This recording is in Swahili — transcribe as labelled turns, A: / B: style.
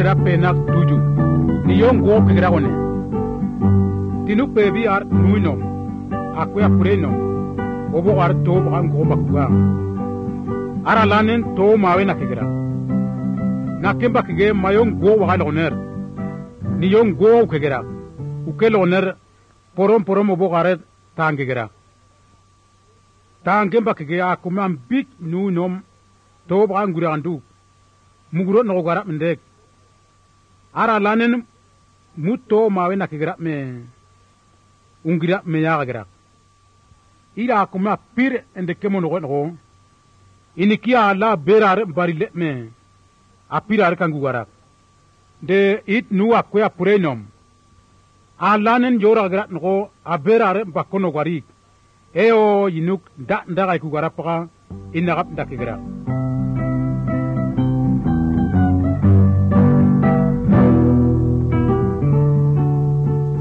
A: ra penak tuju ni yong go kegra one tinu pebi ar nuino akwe apreno obo ar to bang go bakwa ara lanen to mawe na kegra na kemba kege mayong go wa loner ni yong go kegra ukel oner porom obo garet tangegra tangem kege akumam bit nuinom to bang gurandu muguro no gara mendek ara lanen mutto mawe na kegra me ungira me ya gara ira kuma pir ende kemono go inikia la berar barile me apirar kangugara de it nuwa kwa purenom alanen jora gara no aberar bakono gari eo yinuk da ndaga kugara paka inagap ndakigra